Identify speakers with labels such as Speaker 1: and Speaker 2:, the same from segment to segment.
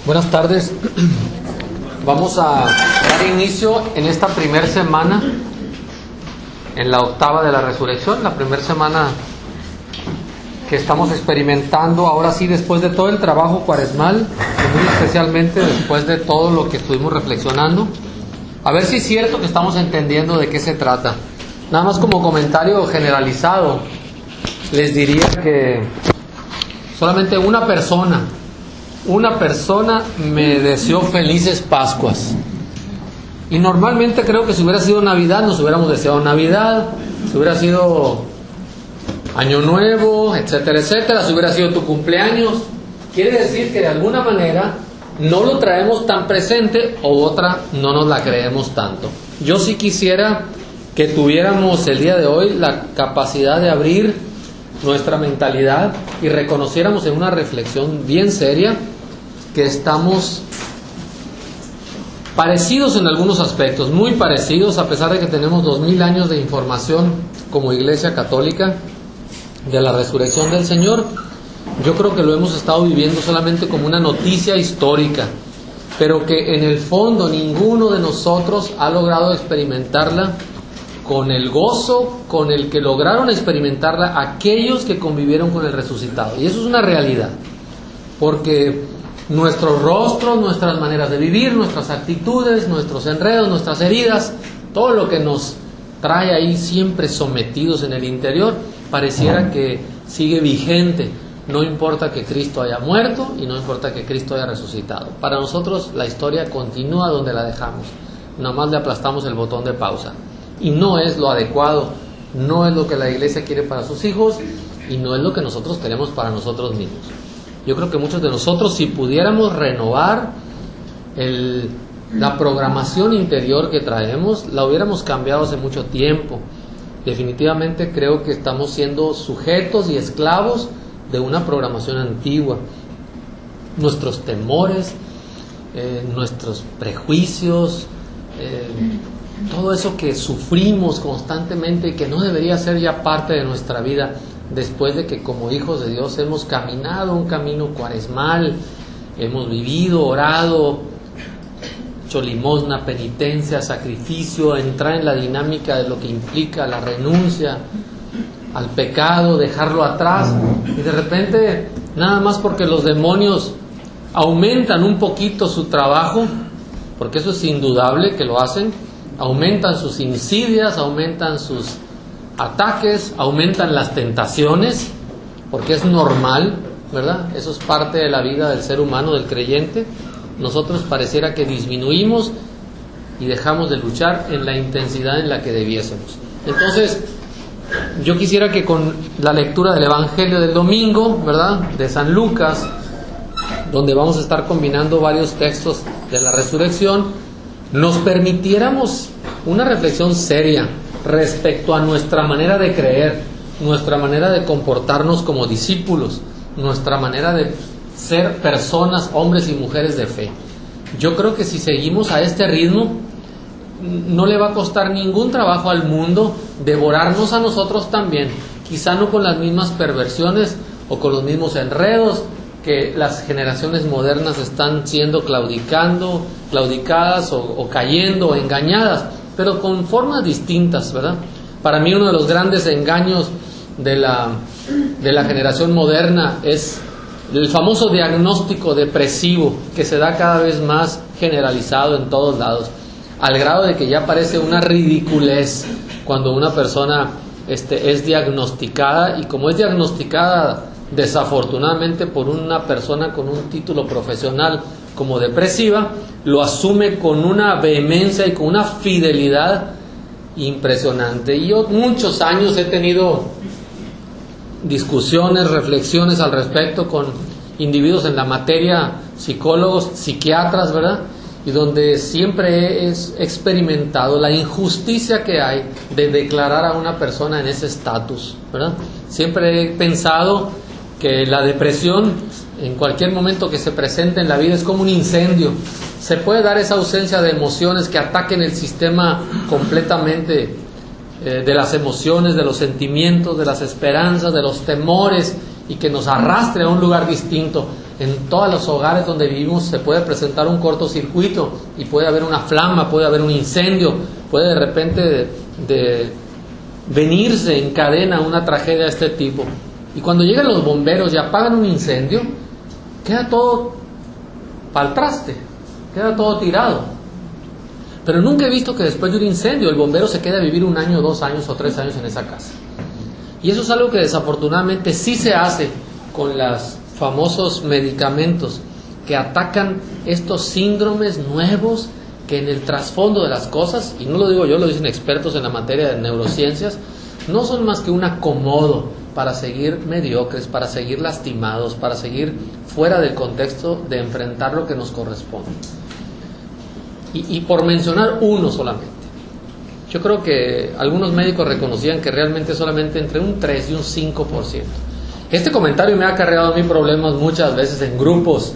Speaker 1: Buenas tardes. Vamos a dar inicio en esta primera semana, en la octava de la resurrección, la primera semana que estamos experimentando, ahora sí, después de todo el trabajo cuaresmal, y muy especialmente después de todo lo que estuvimos reflexionando, a ver si es cierto que estamos entendiendo de qué se trata. Nada más como comentario generalizado, les diría que solamente una persona me deseó felices Pascuas. Y normalmente creo que si hubiera sido Navidad, nos hubiéramos deseado Navidad, si hubiera sido Año Nuevo, etcétera, etcétera, si hubiera sido tu cumpleaños. Quiere decir que de alguna manera no lo traemos tan presente, o otra, no nos la creemos tanto. Yo sí quisiera que tuviéramos el día de hoy la capacidad de abrir nuestra mentalidad y reconociéramos en una reflexión bien seria que estamos parecidos en algunos aspectos, muy parecidos, a pesar de que tenemos 2000 años de información como Iglesia Católica de la resurrección del Señor. Yo creo que lo hemos estado viviendo solamente como una noticia histórica, pero que en el fondo ninguno de nosotros ha logrado experimentarla con el gozo con el que lograron experimentarla aquellos que convivieron con el resucitado. Y eso es una realidad, porque nuestros rostros, nuestras maneras de vivir, nuestras actitudes, nuestros enredos, nuestras heridas, todo lo que nos trae ahí siempre sometidos en el interior, pareciera que sigue vigente. No importa que Cristo haya muerto y no importa que Cristo haya resucitado. Para nosotros la historia continúa donde la dejamos. Nada más le aplastamos el botón de pausa. Y no es lo adecuado, no es lo que la Iglesia quiere para sus hijos y no es lo que nosotros queremos para nosotros mismos. Yo creo que muchos de nosotros, si pudiéramos renovar la programación interior que traemos, la hubiéramos cambiado hace mucho tiempo. Definitivamente creo que estamos siendo sujetos y esclavos de una programación antigua. Nuestros temores, nuestros prejuicios, todo eso que sufrimos constantemente y que no debería ser ya parte de nuestra vida, después de que como hijos de Dios hemos caminado un camino cuaresmal, hemos vivido, orado, hecho limosna, penitencia, sacrificio, entrar en la dinámica de lo que implica la renuncia al pecado, dejarlo atrás, y de repente, nada más porque los demonios aumentan un poquito su trabajo, porque eso es indudable que lo hacen, aumentan sus insidias, aumentan sus ataques, aumentan las tentaciones, porque es normal, ¿verdad? Eso es parte de la vida del ser humano, del creyente. Nosotros pareciera que disminuimos y dejamos de luchar en la intensidad en la que debiésemos. Entonces, yo quisiera que con la lectura del Evangelio del domingo, ¿verdad?, de San Lucas, donde vamos a estar combinando varios textos de la resurrección, nos permitiéramos una reflexión seria respecto a nuestra manera de creer, nuestra manera de comportarnos como discípulos, nuestra manera de ser personas, hombres y mujeres de fe. Yo creo que si seguimos a este ritmo, no le va a costar ningún trabajo al mundo devorarnos a nosotros también, quizá no con las mismas perversiones o con los mismos enredos que las generaciones modernas están siendo claudicadas o cayendo o engañadas, pero con formas distintas, ¿verdad? Para mí uno de los grandes engaños de la generación moderna es el famoso diagnóstico depresivo, que se da cada vez más generalizado en todos lados, al grado de que ya parece una ridiculez cuando una persona es diagnosticada, y como es diagnosticada desafortunadamente por una persona con un título profesional como depresiva, lo asume con una vehemencia y con una fidelidad impresionante. Y yo muchos años he tenido discusiones, reflexiones al respecto con individuos en la materia, psicólogos, psiquiatras, ¿verdad?, y donde siempre he experimentado la injusticia que hay de declarar a una persona en ese estatus, ¿verdad? Siempre he pensado que la depresión, en cualquier momento que se presente en la vida, es como un incendio. Se puede dar esa ausencia de emociones que ataquen el sistema completamente de las emociones, de los sentimientos, de las esperanzas, de los temores, y que nos arrastre a un lugar distinto. En todos los hogares donde vivimos se puede presentar un cortocircuito y puede haber una flama, puede haber un incendio, puede de repente venirse en cadena una tragedia de este tipo. Y cuando llegan los bomberos y apagan un incendio, queda todo pa'l traste, queda todo tirado. Pero nunca he visto que después de un incendio el bombero se quede a vivir 1 año, 2 años o 3 años en esa casa. Y eso es algo que desafortunadamente sí se hace con los famosos medicamentos que atacan estos síndromes nuevos que en el trasfondo de las cosas, y no lo digo yo, lo dicen expertos en la materia de neurociencias, no son más que un acomodo para seguir mediocres, para seguir lastimados, para seguir fuera del contexto de enfrentar lo que nos corresponde. Y por mencionar uno solamente, yo creo que algunos médicos reconocían que realmente solamente entre un 3 y un 5%. Este comentario me ha acarreado a mí problemas muchas veces en grupos,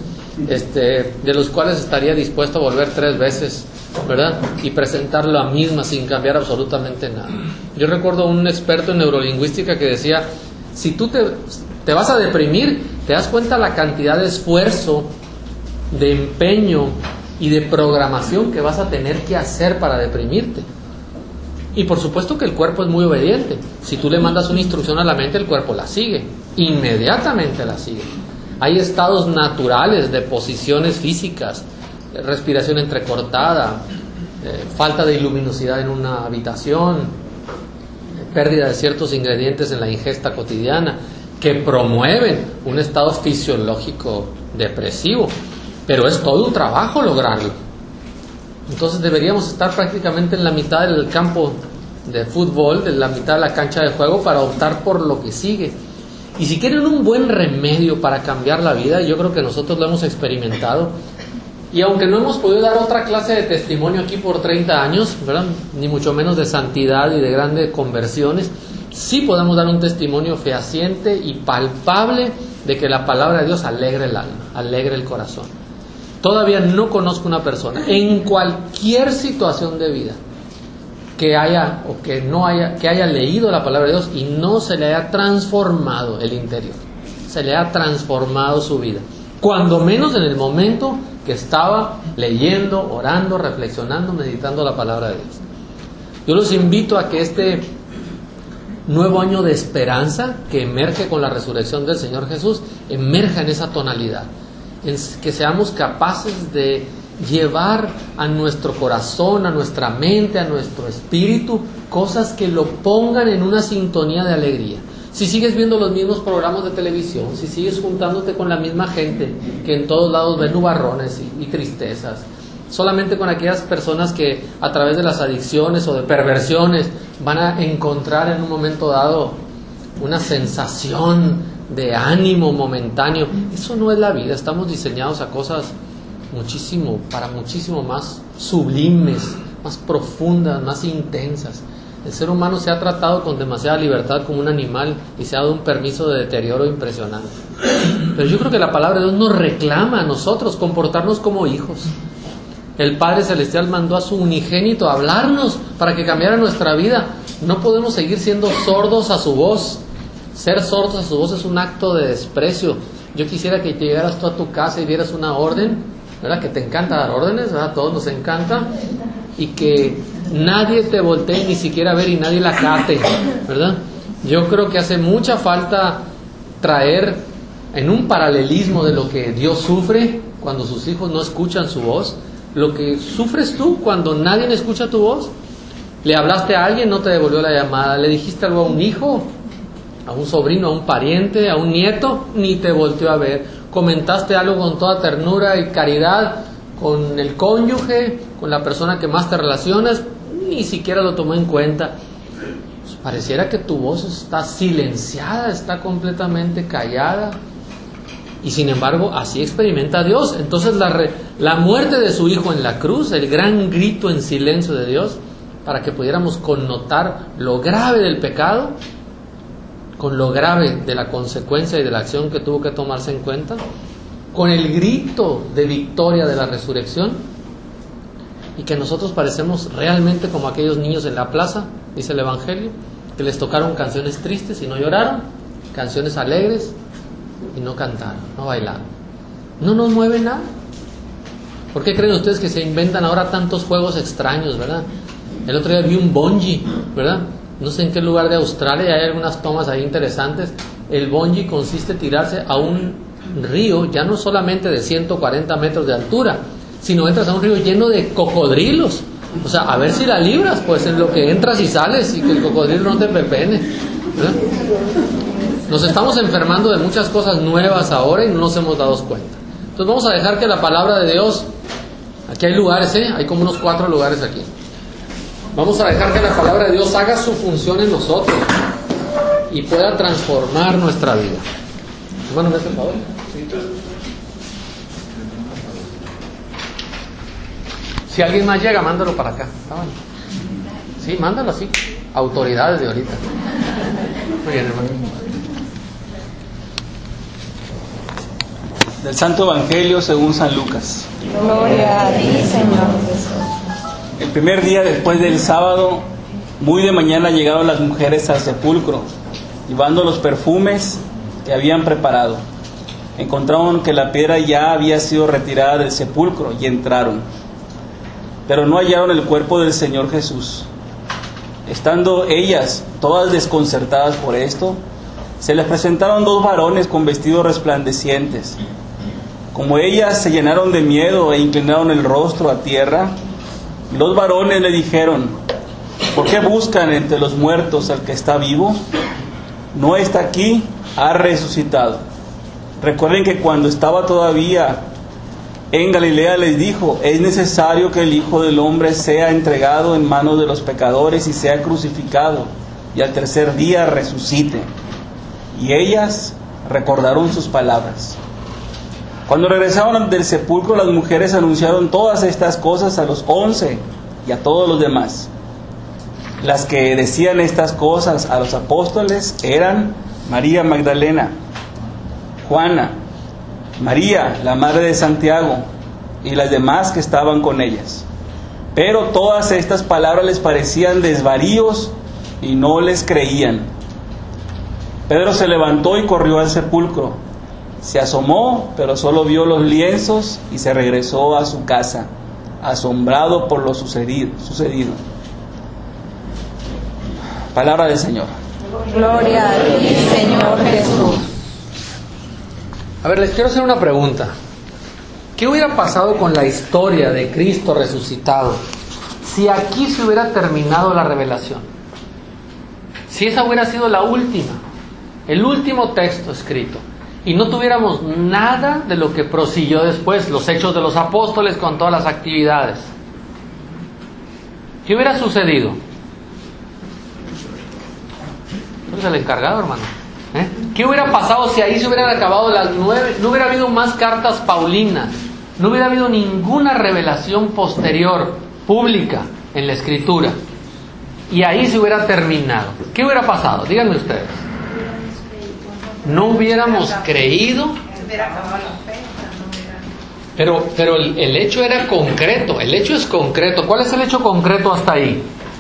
Speaker 1: de los cuales estaría dispuesto a volver 3 veces, ¿verdad? Y presentar la misma sin cambiar absolutamente nada. Yo recuerdo un experto en neurolingüística que decía, si tú te vas a deprimir, te das cuenta la cantidad de esfuerzo, de empeño y de programación que vas a tener que hacer para deprimirte. Y por supuesto que el cuerpo es muy obediente. Si tú le mandas una instrucción a la mente, el cuerpo la sigue, inmediatamente la sigue. Hay estados naturales de posiciones físicas, respiración entrecortada, falta de luminosidad en una habitación, pérdida de ciertos ingredientes en la ingesta cotidiana, que promueven un estado fisiológico depresivo. Pero es todo un trabajo lograrlo. Entonces deberíamos estar prácticamente en la mitad del campo de fútbol, en la mitad de la cancha de juego, para optar por lo que sigue. Y si quieren un buen remedio para cambiar la vida, yo creo que nosotros lo hemos experimentado. Y aunque no hemos podido dar otra clase de testimonio aquí por 30 años, ¿verdad?, ni mucho menos de santidad y de grandes conversiones, sí podemos dar un testimonio fehaciente y palpable de que la palabra de Dios alegra el alma, alegra el corazón. Todavía no conozco una persona en cualquier situación de vida que haya o que no haya, que haya leído la palabra de Dios y no se le haya transformado el interior, se le ha transformado su vida, cuando menos en el momento que estaba leyendo, orando, reflexionando, meditando la palabra de Dios. Yo los invito a que este nuevo año de esperanza que emerge con la resurrección del Señor Jesús emerja en esa tonalidad, en que seamos capaces de llevar a nuestro corazón, a nuestra mente, a nuestro espíritu, cosas que lo pongan en una sintonía de alegría. Si sigues viendo los mismos programas de televisión, si sigues juntándote con la misma gente que en todos lados ven nubarrones y tristezas, solamente con aquellas personas que a través de las adicciones o de perversiones van a encontrar en un momento dado una sensación de ánimo momentáneo, eso no es la vida. Estamos diseñados a cosas para muchísimo más sublimes, más profundas, más intensas. El ser humano se ha tratado con demasiada libertad como un animal y se ha dado un permiso de deterioro impresionante. Pero yo creo que la palabra de Dios nos reclama a nosotros comportarnos como hijos. El Padre Celestial mandó a su unigénito a hablarnos para que cambiara nuestra vida. No podemos seguir siendo sordos a su voz. Ser sordos a su voz es un acto de desprecio. Yo quisiera que llegaras tú a tu casa y vieras una orden, ¿verdad?, que te encanta dar órdenes, ¿verdad?, a todos nos encanta, y que nadie te voltee ni siquiera a ver y nadie la cate, ¿verdad? Yo creo que hace mucha falta traer en un paralelismo de lo que Dios sufre cuando sus hijos no escuchan su voz, lo que sufres tú cuando nadie escucha tu voz. Le hablaste a alguien, no te devolvió la llamada. Le dijiste algo a un hijo, a un sobrino, a un pariente, a un nieto, ni te volteó a ver. Comentaste algo con toda ternura y caridad con el cónyuge, con la persona que más te relacionas, ni siquiera lo tomó en cuenta. Pues pareciera que tu voz está silenciada, está completamente callada. Y sin embargo, así experimenta Dios. Entonces la muerte de su Hijo en la cruz, el gran grito en silencio de Dios, para que pudiéramos connotar lo grave del pecado, con lo grave de la consecuencia y de la acción que tuvo que tomarse en cuenta, con el grito de victoria de la resurrección, y que nosotros parecemos realmente como aquellos niños en la plaza, dice el Evangelio, que les tocaron canciones tristes y no lloraron, canciones alegres y no cantaron, no bailaron. No nos mueve nada. ¿Por qué creen ustedes que se inventan ahora tantos juegos extraños, verdad? El otro día vi un bungee, ¿verdad? No sé en qué lugar de Australia, hay algunas tomas ahí interesantes. El bungee consiste en tirarse a un río, ya no solamente de 140 metros de altura, sino entras a un río lleno de cocodrilos. O sea, a ver si la libras, pues en lo que entras y sales y que el cocodrilo no te pepene, ¿verdad? Nos estamos enfermando de muchas cosas nuevas ahora y no nos hemos dado cuenta. Entonces vamos a dejar que la palabra de Dios, aquí hay lugares, hay como unos 4 lugares aquí. Vamos a dejar que la palabra de Dios haga su función en nosotros y pueda transformar nuestra vida. Hermano, ¿me hace el favor? Si alguien más llega, mándalo para acá. ¿Está bueno? Sí, mándalo así. Autoridades de ahorita. Muy bien, hermano.
Speaker 2: Del Santo Evangelio según San Lucas.
Speaker 3: Gloria a ti, Señor Jesús.
Speaker 2: El primer día después del sábado, muy de mañana llegaron las mujeres al sepulcro, llevando los perfumes que habían preparado. Encontraron que la piedra ya había sido retirada del sepulcro y entraron. Pero no hallaron el cuerpo del Señor Jesús. Estando ellas todas desconcertadas por esto, se les presentaron 2 varones con vestidos resplandecientes. Como ellas se llenaron de miedo e inclinaron el rostro a tierra, los varones le dijeron: ¿por qué buscan entre los muertos al que está vivo? No está aquí, ha resucitado. Recuerden que cuando estaba todavía en Galilea les dijo: es necesario que el Hijo del Hombre sea entregado en manos de los pecadores y sea crucificado, y al tercer día resucite. Y ellas recordaron sus palabras. Cuando regresaron del sepulcro, las mujeres anunciaron todas estas cosas a los 11 y a todos los demás. Las que decían estas cosas a los apóstoles eran María Magdalena, Juana, María, la madre de Santiago, y las demás que estaban con ellas. Pero todas estas palabras les parecían desvaríos y no les creían. Pedro se levantó y corrió al sepulcro. Se asomó, pero solo vio los lienzos y se regresó a su casa, asombrado por lo sucedido. Palabra del Señor.
Speaker 3: Gloria a ti, Señor Jesús.
Speaker 1: A ver, les quiero hacer una pregunta. ¿Qué hubiera pasado con la historia de Cristo resucitado si aquí se hubiera terminado la revelación? Si esa hubiera sido la última, el último texto escrito, y no tuviéramos nada de lo que prosiguió después, los hechos de los apóstoles con todas las actividades. ¿Qué hubiera sucedido? ¿Tú eres el encargado, hermano? ¿Qué hubiera pasado si ahí se hubieran acabado las 9? No hubiera habido más cartas paulinas, no hubiera habido ninguna revelación posterior, pública, en la Escritura, y ahí se hubiera terminado. ¿Qué hubiera pasado? Díganme ustedes. No hubiéramos creído, pero el hecho era concreto, el hecho es concreto. ¿Cuál es el hecho concreto hasta ahí?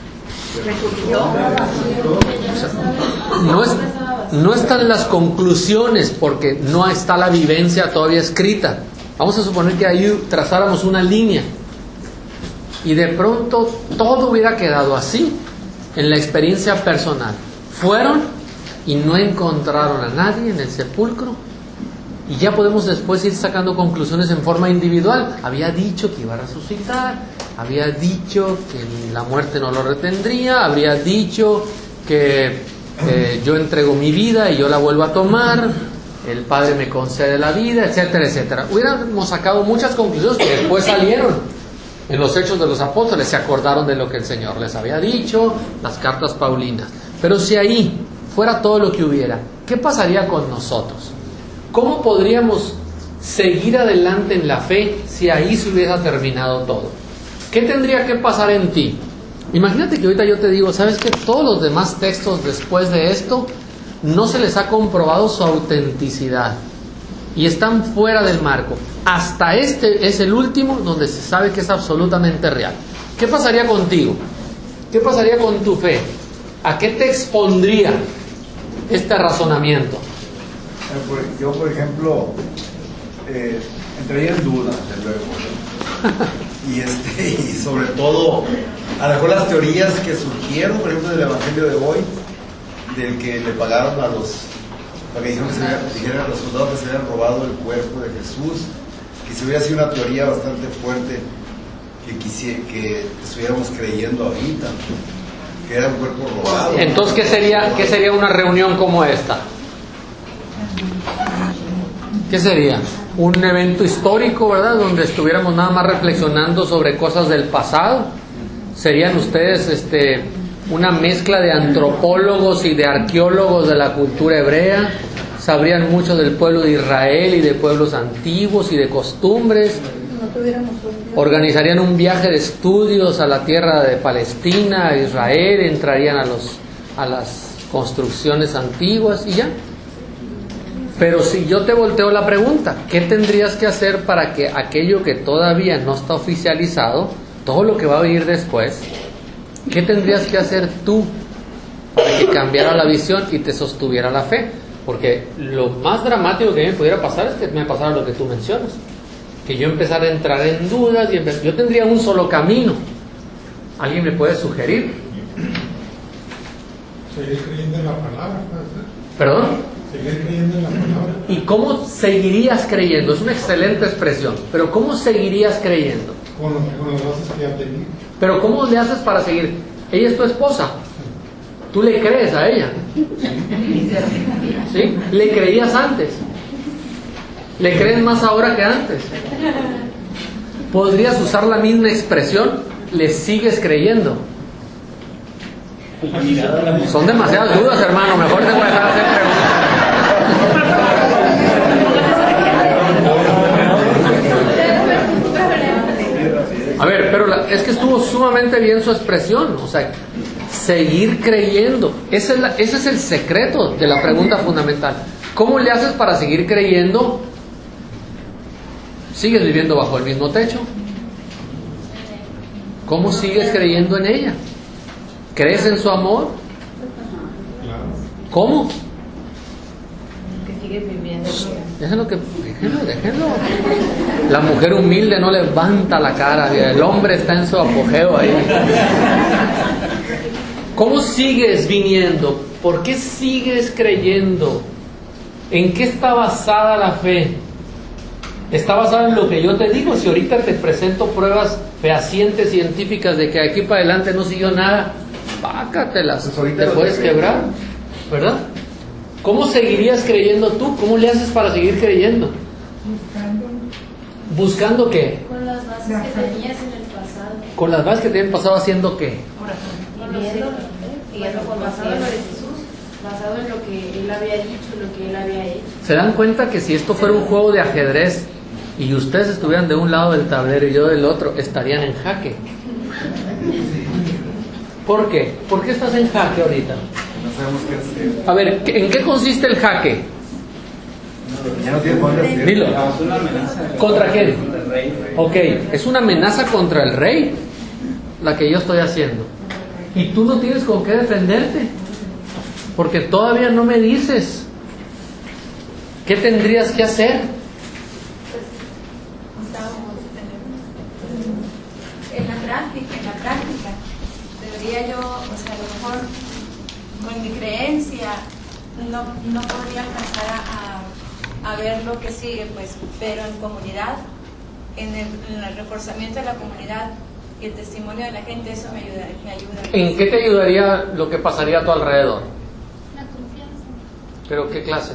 Speaker 1: No están las conclusiones porque no está la vivencia todavía escrita. Vamos a suponer que ahí trazáramos una línea y de pronto todo hubiera quedado así en la experiencia personal. Fueron y no encontraron a nadie en el sepulcro, y ya podemos después ir sacando conclusiones en forma individual. Había dicho que iba a resucitar, había dicho que la muerte no lo retendría, habría dicho que yo entrego mi vida y yo la vuelvo a tomar, el Padre me concede la vida, etcétera, etcétera. Hubiéramos sacado muchas conclusiones que después salieron en los Hechos de los Apóstoles, se acordaron de lo que el Señor les había dicho, las cartas paulinas. Pero si ahí fuera todo lo que hubiera, ¿qué pasaría con nosotros? ¿Cómo podríamos seguir adelante en la fe si ahí se hubiera terminado todo? ¿Qué tendría que pasar en ti? Imagínate que ahorita yo te digo, ¿sabes qué? Todos los demás textos después de esto no se les ha comprobado su autenticidad y están fuera del marco. Hasta este es el último donde se sabe que es absolutamente real. ¿Qué pasaría contigo? ¿Qué pasaría con tu fe? ¿A qué te expondría este razonamiento?
Speaker 4: Yo, por ejemplo, entraría en duda, desde luego, ¿no? Y sobre todo, a lo mejor las teorías que surgieron, por ejemplo, del Evangelio de hoy, del que le pagaron a los, para que dijeron a los soldados que se habían robado el cuerpo de Jesús, que se hubiera sido una teoría bastante fuerte, que estuviéramos creyendo ahorita, que era un cuerpo robado.
Speaker 1: Entonces, ¿qué sería una reunión como esta? ¿Qué sería? Un evento histórico, ¿verdad? Donde estuviéramos nada más reflexionando sobre cosas del pasado. ¿Serían ustedes una mezcla de antropólogos y de arqueólogos de la cultura hebrea? ¿Sabrían mucho del pueblo de Israel y de pueblos antiguos y de costumbres? ¿Organizarían un viaje de estudios a la tierra de Palestina, a Israel? ¿Entrarían a las construcciones antiguas y ya? Pero si yo te volteo la pregunta, ¿qué tendrías que hacer para que aquello que todavía no está oficializado, todo lo que va a venir después, qué tendrías que hacer tú para que cambiara la visión y te sostuviera la fe? Porque lo más dramático que me pudiera pasar es que me pasara lo que tú mencionas, que yo empezara a entrar en dudas y yo tendría un solo camino. ¿Alguien me puede sugerir?
Speaker 5: Seguir creyendo en la palabra, puede ser.
Speaker 1: ¿Perdón?
Speaker 5: Seguir creyendo en la palabra.
Speaker 1: ¿Y cómo seguirías creyendo? Es una excelente expresión, pero ¿cómo seguirías creyendo?
Speaker 5: Con las bases que ya tenía.
Speaker 1: Pero ¿cómo le haces para seguir? Ella es tu esposa. ¿Tú le crees a ella? ¿Sí? ¿Le creías antes? ¿Le crees más ahora que antes? ¿Podrías usar la misma expresión? ¿Le sigues creyendo? Son demasiadas dudas, hermano. Mejor te voy a dejar hacer preguntas. A ver, pero es que estuvo sumamente bien su expresión. O sea, seguir creyendo. Ese es el secreto de la pregunta fundamental. ¿Cómo le haces para seguir creyendo? ¿Sigues viviendo bajo el mismo techo? ¿Cómo sigues creyendo en ella? ¿Crees en su amor? ¿Cómo?
Speaker 3: Que sigues viviendo.
Speaker 1: Déjenlo. La mujer humilde no levanta la cara, el hombre está en su apogeo ahí. ¿Cómo sigues viniendo? ¿Por qué sigues creyendo? ¿En qué está basada la fe? ¿Está basada en lo que yo te digo? Si ahorita te presento pruebas fehacientes, científicas de que aquí para adelante no siguió nada, pácatelas,
Speaker 4: Pues
Speaker 1: te puedes quebrar, ¿verdad? ¿Cómo seguirías creyendo tú? ¿Cómo le haces para seguir creyendo? ¿Buscando qué?
Speaker 6: Con las bases que tenías en el pasado.
Speaker 1: Con las bases que te han pasado, ¿haciendo qué?
Speaker 6: Basado en lo de Jesús, basado en lo que Él había dicho, lo que Él había hecho.
Speaker 1: ¿Se dan cuenta que si esto fuera un juego de ajedrez y ustedes estuvieran de un lado del tablero y yo del otro, estarían en jaque? ¿Por qué? ¿Por qué estás en jaque ahorita?
Speaker 4: No sabemos qué hacer.
Speaker 1: A ver, ¿en qué consiste el jaque?
Speaker 4: Ya no tiene poder hacer.
Speaker 1: Dilo.
Speaker 2: Es una amenaza.
Speaker 1: ¿Contra quién?
Speaker 2: Contra el rey.
Speaker 1: Ok, es una amenaza contra el rey la que yo estoy haciendo. Y tú no tienes con qué defenderte, porque todavía no me dices qué tendrías que hacer.
Speaker 6: En la práctica, debería yo, o sea, a lo mejor con mi creencia no podría alcanzar a ver lo que sigue, pues, pero en comunidad, en el reforzamiento de la comunidad y el testimonio de la gente, eso me ayuda.
Speaker 1: ¿En qué te ayudaría lo que pasaría a tu alrededor?
Speaker 6: La confianza.
Speaker 1: ¿Pero qué clase?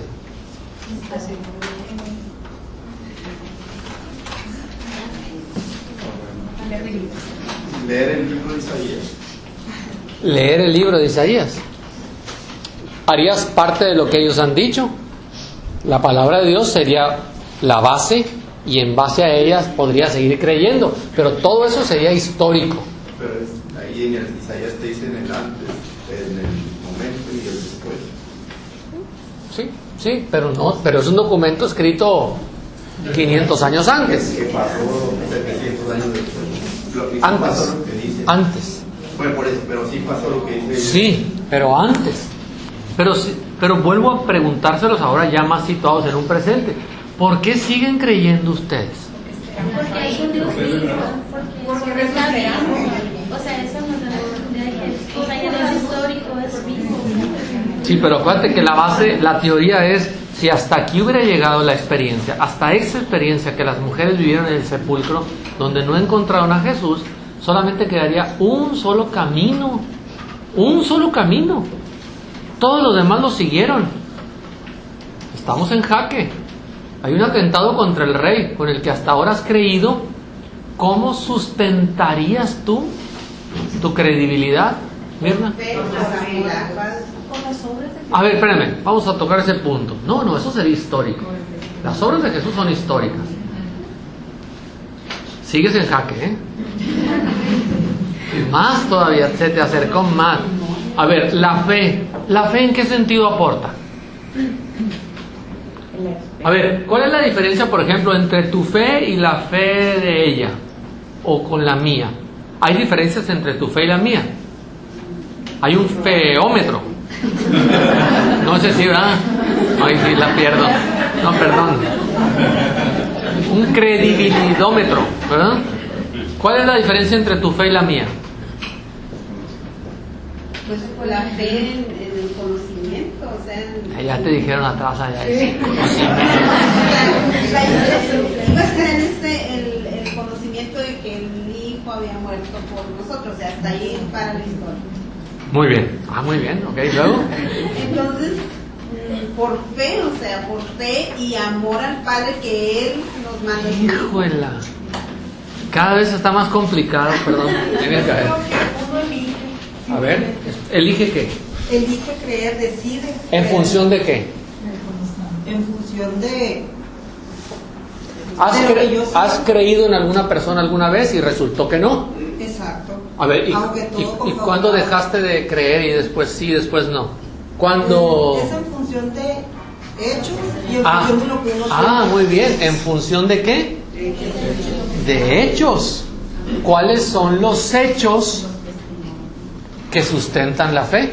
Speaker 4: Leer el libro de Isaías.
Speaker 1: Leer el libro de Isaías. ¿Harías parte de lo que ellos han dicho? La palabra de Dios sería la base y en base a ellas podría seguir creyendo, pero todo eso sería histórico.
Speaker 4: Pero ahí en el Isaías te dicen el antes, en el momento y el después.
Speaker 1: Sí, pero es un documento escrito 500 años antes.
Speaker 4: Que pasó 700 años después.
Speaker 1: Antes.
Speaker 4: Pasó lo que dice.
Speaker 1: Antes.
Speaker 4: Bueno, por eso, pero sí pasó lo que dice.
Speaker 1: Sí, pero antes. Pero vuelvo a preguntárselos ahora ya más situados en un presente. ¿Por qué siguen creyendo ustedes?
Speaker 7: Porque es un Dios vivo, porque está vivo. O sea, eso nos da la idea de que, o sea, el Dios histórico es vivo.
Speaker 1: Sí, pero acuérdate que la base, la teoría es, si hasta aquí hubiera llegado la experiencia, hasta esa experiencia que las mujeres vivieron en el sepulcro, donde no encontraron a Jesús, solamente quedaría un solo camino. Un solo camino. Todos los demás lo siguieron. Estamos en jaque. Hay un atentado contra el rey, con el que hasta ahora has creído. ¿Cómo sustentarías tú tu credibilidad, Mirna? A ver, espérame, vamos a tocar ese punto. No, eso sería histórico. Las obras de Jesús son históricas. Sigues en jaque, ¿eh? Más todavía, se te acercó más. A ver, ¿la fe en qué sentido aporta? A ver, ¿cuál es la diferencia, por ejemplo, entre tu fe y la fe de ella? O con la mía. ¿Hay diferencias entre tu fe y la mía? Hay un feómetro. No sé si, ¿verdad? Ay, sí, la pierdo. No, perdón. Un credibilidómetro, ¿verdad? ¿Cuál es la diferencia entre tu fe y la mía?
Speaker 8: Pues la fe en el conocimiento, o sea...
Speaker 1: Ya te dijeron atrás allá eso.
Speaker 8: Pues en el conocimiento de que el Hijo había muerto por nosotros, o sea, hasta ahí para la historia.
Speaker 1: Muy bien, muy bien, ok, luego.
Speaker 8: Entonces, por fe, o sea, por fe y amor al Padre que Él nos manda.
Speaker 1: Híjola, cada vez está más complicado, perdón. A ver, ¿elige qué?
Speaker 8: Elige creer, decide.
Speaker 1: ¿En función de qué?
Speaker 8: En función de...
Speaker 1: ¿Has creído en alguna persona alguna vez y resultó que no?
Speaker 8: Exacto.
Speaker 1: A ver, ¿y cuándo dejaste de creer y después sí, después no? ¿Cuándo?
Speaker 8: Es en función de hechos y en función de lo que uno
Speaker 1: muy bien. ¿En función de qué? De hechos. ¿Cuáles son los hechos que sustentan la fe?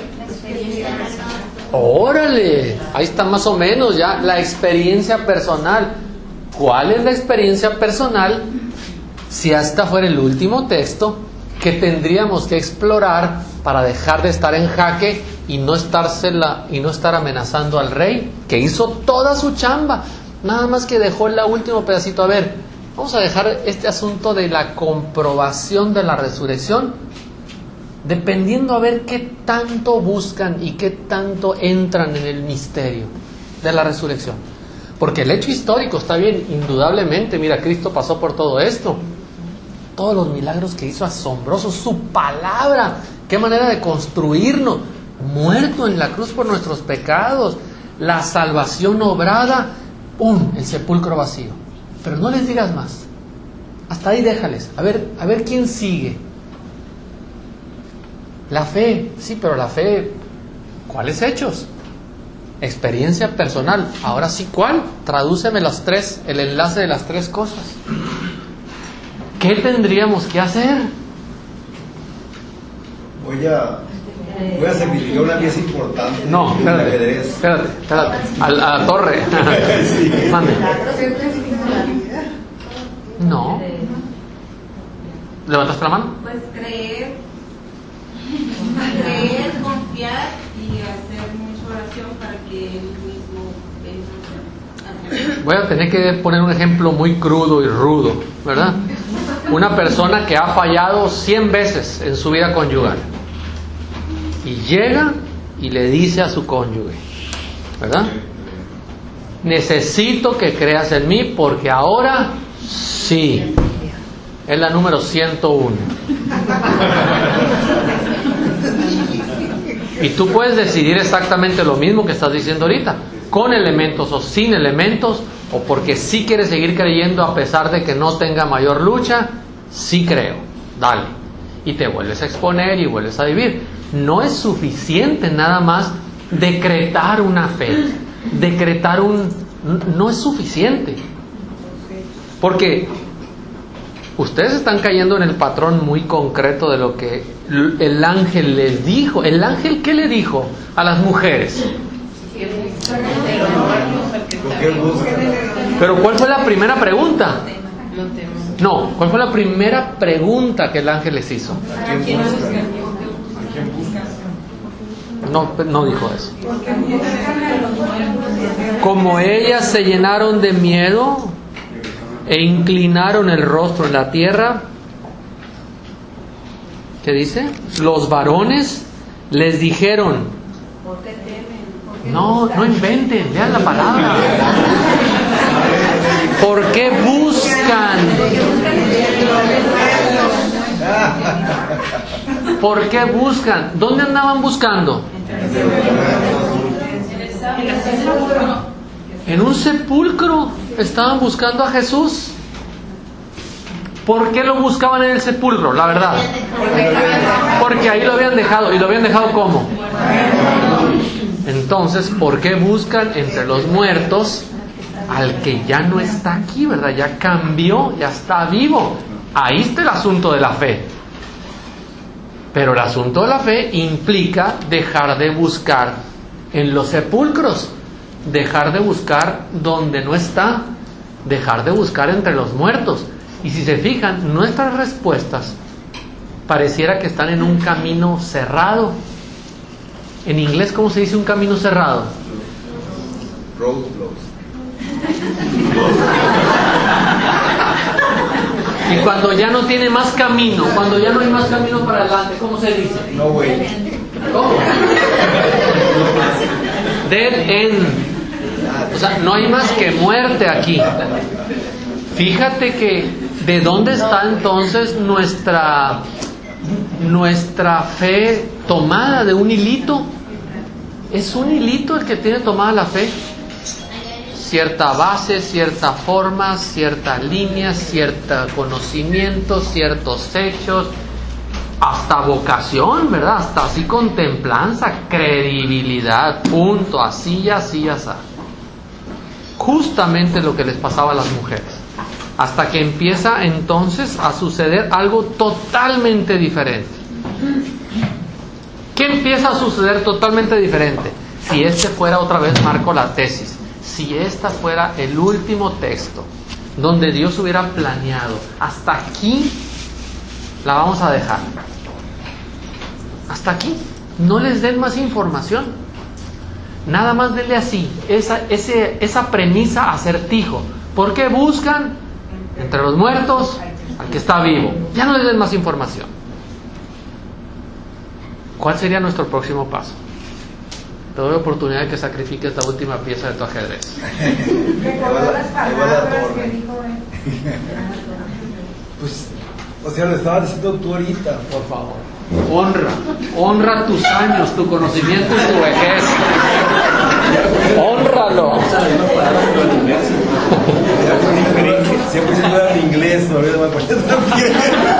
Speaker 1: ¡Órale! Ahí está más o menos ya la experiencia personal. ¿Cuál es la experiencia personal? Si hasta fuera el último texto que tendríamos que explorar para dejar de estar en jaque y no estar amenazando al rey, que hizo toda su chamba, nada más que dejó el último pedacito. A ver, vamos a dejar este asunto de la comprobación de la resurrección, dependiendo a ver qué tanto buscan y qué tanto entran en el misterio de la resurrección. Porque el hecho histórico está bien, indudablemente. Mira, Cristo pasó por todo esto. Todos los milagros que hizo, asombrosos. Su palabra, qué manera de construirnos. Muerto en la cruz por nuestros pecados. La salvación obrada. ¡Pum! El sepulcro vacío. Pero no les digas más. Hasta ahí déjales. A ver quién sigue. La fe. Sí, pero la fe, ¿cuáles hechos? Experiencia personal. Ahora sí, ¿cuál? Tradúceme el enlace de las tres cosas. ¿Qué tendríamos que hacer?
Speaker 4: Voy a simplificar una pieza importante.
Speaker 1: No, espérate. A la torre.
Speaker 4: Sí.
Speaker 1: Mande. No. ¿Levantaste la mano?
Speaker 6: Pues creer, confiar y hacer mucha oración para que él mismo
Speaker 1: Voy a tener que poner un ejemplo muy crudo y rudo, ¿verdad? Una persona que ha fallado 100 veces en su vida conyugal y llega y le dice a su cónyuge, ¿verdad? Necesito que creas en mí porque ahora sí. Es la número 101. Y tú puedes decidir exactamente lo mismo que estás diciendo ahorita, con elementos o sin elementos, o porque sí quieres seguir creyendo a pesar de que no tenga mayor lucha. Sí creo, dale. Y te vuelves a exponer y vuelves a vivir. No es suficiente nada más decretar una fe, no es suficiente, porque ustedes están cayendo en el patrón muy concreto de lo que el ángel les dijo. ¿El ángel qué le dijo a las mujeres? Pero ¿cuál fue la primera pregunta? No, ¿cuál fue la primera pregunta que el ángel les hizo?
Speaker 4: ¿A quién buscan?
Speaker 1: No dijo eso. Como ellas se llenaron de miedo e inclinaron el rostro en la tierra, ¿qué dice? Los varones les dijeron, no inventen, vean la palabra. ¿Por qué buscan? ¿Por qué buscan? ¿Dónde andaban buscando? En un sepulcro estaban buscando a Jesús. ¿Por qué lo buscaban en el sepulcro? La verdad. Porque ahí lo habían dejado. ¿Y lo habían dejado cómo? Entonces, ¿por qué buscan entre los muertos al que ya no está aquí, verdad? Ya cambió, ya está vivo. Ahí está el asunto de la fe. Pero el asunto de la fe implica dejar de buscar en los sepulcros, dejar de buscar donde no está, dejar de buscar entre los muertos. Y si se fijan, nuestras respuestas pareciera que están en un camino cerrado. En inglés, ¿cómo se dice un camino cerrado?
Speaker 4: Road closed.
Speaker 1: Y cuando ya no tiene más camino, cuando ya no hay más camino para adelante, ¿cómo se dice?
Speaker 4: No way.
Speaker 1: ¿Cómo? Dead end. O sea, no hay más que muerte aquí. Fíjate que ¿de dónde está entonces nuestra fe tomada? ¿De un hilito? Es un hilito el que tiene tomada la fe. Cierta base, cierta forma, cierta línea, cierto conocimiento, ciertos hechos, hasta vocación, ¿verdad? Hasta así contemplanza, credibilidad, punto, así, así, así. Justamente lo que les pasaba a las mujeres. Hasta que empieza entonces a suceder algo totalmente diferente. ¿Qué empieza a suceder totalmente diferente? Si este fuera otra vez, marco la tesis. Si esta fuera el último texto donde Dios hubiera planeado, hasta aquí la vamos a dejar. Hasta aquí. No les den más información. Nada más denle así, esa premisa acertijo. ¿Por qué buscan entre los muertos al que está vivo? Ya no les den más información. ¿Cuál sería nuestro próximo paso? Te doy la oportunidad de que sacrifiques la última pieza de tu ajedrez.
Speaker 4: Pues, o sea, lo estabas diciendo tú ahorita.
Speaker 1: Por favor. Honra tus años, tu conocimiento y tu vejez. Hónralo.
Speaker 4: Siempre se habla en inglés, no me acuerdo también.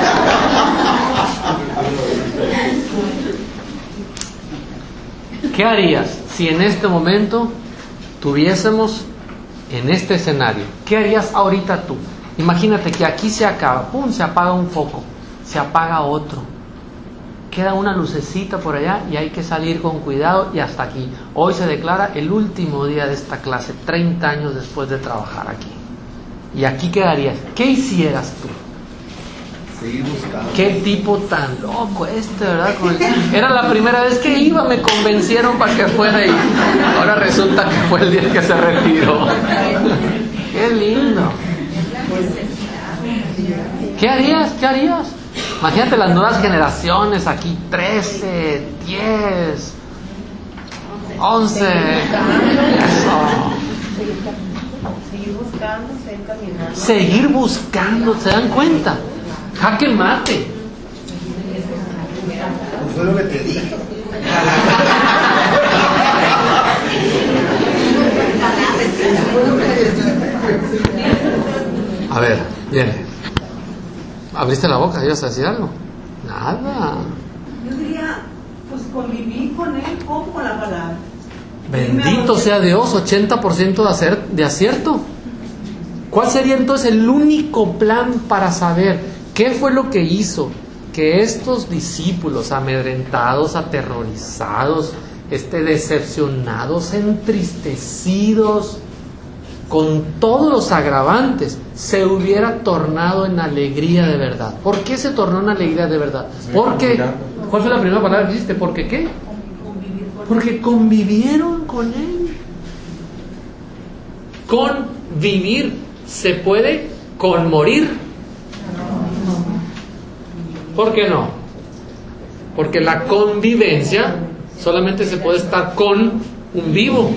Speaker 1: ¿Qué harías si en este momento tuviésemos en este escenario? ¿Qué harías ahorita tú? Imagínate que aquí se acaba, ¡pum!, se apaga un foco, se apaga otro, queda una lucecita por allá y hay que salir con cuidado y hasta aquí. Hoy se declara el último día de esta clase, 30 años después de trabajar aquí. ¿Y aquí qué harías? ¿Qué hicieras tú?
Speaker 4: Seguir buscando.
Speaker 1: Qué tipo tan loco ¿verdad? Era la primera vez que iba, me convencieron para que fuera y ahora resulta que fue el día que se retiró. Qué lindo. ¿Qué harías? ¿Qué harías? Imagínate las nuevas generaciones aquí, 13, 10, 11. Eso. Seguir buscando, ¿se dan cuenta? Jaque mate.
Speaker 4: Fue lo que te dije.
Speaker 1: A ver, viene. ¿Abriste la boca? ¿Ibas a decir algo? Nada.
Speaker 8: Yo diría, pues conviví con él como con la palabra.
Speaker 1: Bendito sea Dios, 80% de acierto. ¿Cuál sería entonces el único plan para saber qué fue lo que hizo que estos discípulos amedrentados, aterrorizados, decepcionados, entristecidos, con todos los agravantes, se hubiera tornado en alegría de verdad. ¿Por qué se tornó en alegría de verdad? Porque, ¿cuál fue la primera palabra que dijiste? ¿Por qué qué? Porque convivieron con Él. Convivir se puede con morir. ¿Por qué no? Porque la convivencia solamente se puede estar con un vivo.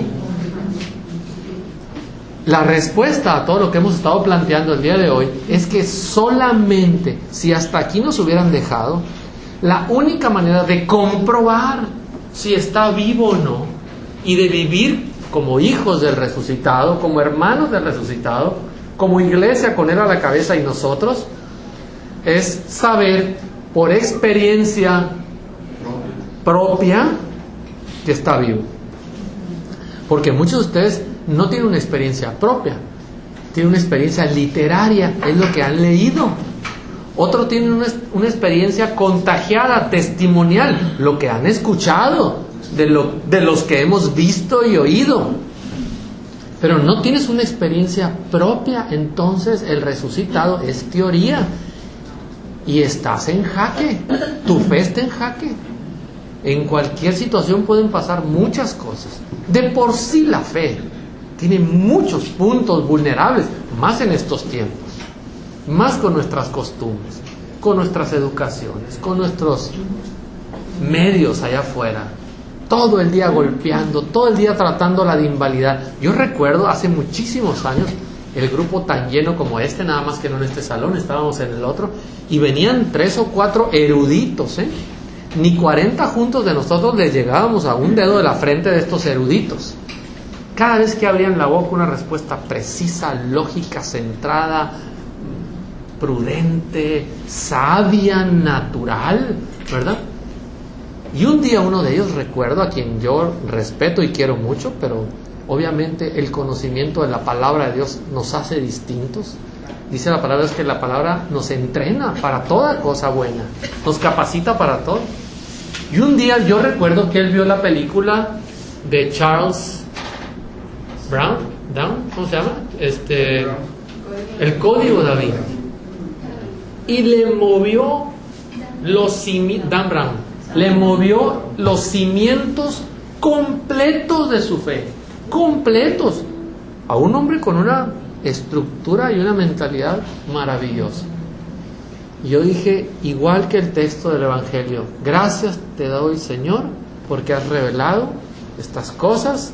Speaker 1: La respuesta a todo lo que hemos estado planteando el día de hoy es que solamente si hasta aquí nos hubieran dejado, la única manera de comprobar si está vivo o no y de vivir como hijos del resucitado, como hermanos del resucitado, como iglesia con Él a la cabeza y nosotros, es saber por experiencia propia que está vivo. Porque muchos de ustedes no tienen una experiencia propia, tienen una experiencia literaria, es lo que han leído. Otros tienen una experiencia contagiada, testimonial, lo que han escuchado de los que hemos visto y oído. Pero no tienes una experiencia propia, entonces el resucitado es teoría y estás en jaque, tu fe está en jaque. En cualquier situación pueden pasar muchas cosas. De por sí la fe tiene muchos puntos vulnerables, más en estos tiempos, más con nuestras costumbres, con nuestras educaciones, con nuestros medios allá afuera, todo el día golpeando, todo el día tratándola de invalidar. Yo recuerdo hace muchísimos años el grupo tan lleno como este, nada más que no en este salón, estábamos en el otro, y venían 3 o 4 eruditos, ni 40 juntos de nosotros les llegábamos a un dedo de la frente de estos eruditos. Cada vez que abrían la boca, una respuesta precisa, lógica, centrada, prudente, sabia, natural, ¿verdad? Y un día uno de ellos, recuerdo, a quien yo respeto y quiero mucho, pero obviamente el conocimiento de la palabra de Dios nos hace distintos. Dice la palabra es que la palabra nos entrena para toda cosa buena, nos capacita para todo. Y un día yo recuerdo que él vio la película de Charles Brown, ¿cómo se llama? El Código Da Vinci. Y le movió Dan Brown, le movió los cimientos completos de su fe, completos, a un hombre con una estructura y una mentalidad maravillosa. Y yo dije, igual que el texto del Evangelio, gracias te doy, Señor, porque has revelado estas cosas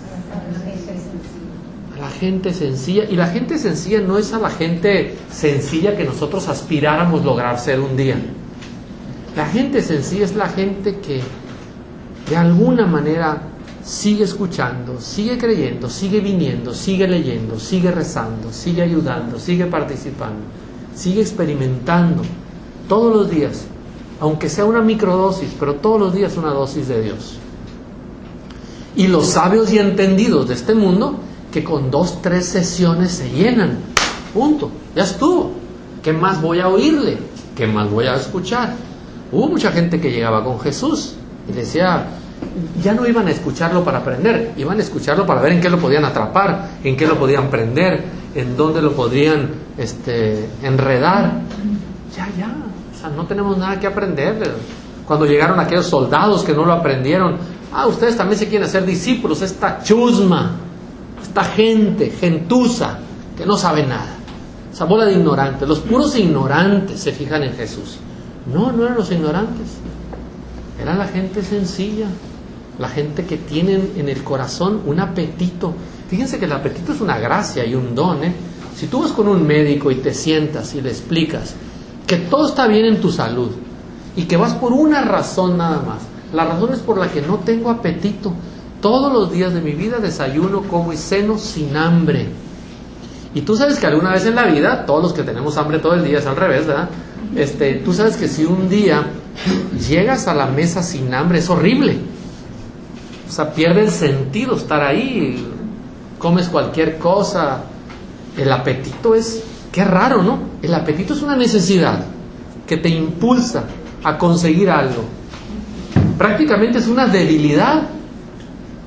Speaker 1: a la gente sencilla. Y la gente sencilla no es a la gente sencilla que nosotros aspiráramos lograr ser un día. La gente sencilla es la gente que de alguna manera sigue escuchando, sigue creyendo, sigue viniendo, sigue leyendo, sigue rezando, sigue ayudando, sigue participando, sigue experimentando todos los días, aunque sea una microdosis, pero todos los días una dosis de Dios. Y los sabios y entendidos de este mundo, que con 2, 3 sesiones se llenan, punto, ya estuvo. ¿Qué más voy a oírle? ¿Qué más voy a escuchar? Hubo mucha gente que llegaba con Jesús y decía, ya no iban a escucharlo para aprender, iban a escucharlo para ver en qué lo podían atrapar, en qué lo podían prender, en dónde lo podrían enredar. Ya, o sea, no tenemos nada que aprender. Cuando llegaron aquellos soldados que no lo aprendieron, ustedes también se quieren hacer discípulos, esta chusma, esta gente, gentuza, que no sabe nada, esa bola de ignorantes, los puros ignorantes se fijan en Jesús. No eran los ignorantes, era la gente sencilla, la gente que tienen en el corazón un apetito. Fíjense que el apetito es una gracia y un don, Si tú vas con un médico y te sientas y le explicas que todo está bien en tu salud y que vas por una razón nada más, la razón es por la que no tengo apetito, todos los días de mi vida desayuno, como y ceno sin hambre. Y tú sabes que alguna vez en la vida, todos los que tenemos hambre todo el día, es al revés, ¿verdad? Tú sabes que si un día llegas a la mesa sin hambre, es horrible. O sea, pierde el sentido estar ahí, comes cualquier cosa. El apetito es, qué raro, ¿no? El apetito es una necesidad que te impulsa a conseguir algo. Prácticamente es una debilidad.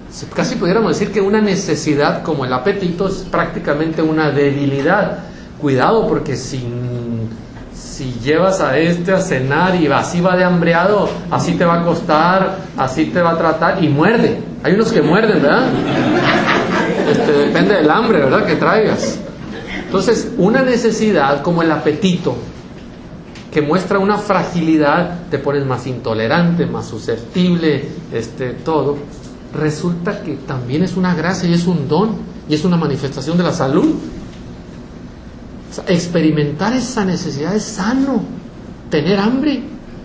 Speaker 1: Casi pudiéramos decir que una necesidad como el apetito es prácticamente una debilidad. Cuidado, porque si llevas a a cenar y así va de hambreado, así te va a costar, así te va a tratar y muerde. Hay unos que muerden, ¿verdad? Depende del hambre, ¿verdad?, que traigas. Entonces, una necesidad como el apetito, que muestra una fragilidad, te pones más intolerante, más susceptible, todo. Resulta que también es una gracia y es un don y es una manifestación de la salud. O sea, experimentar esa necesidad es sano. Tener hambre.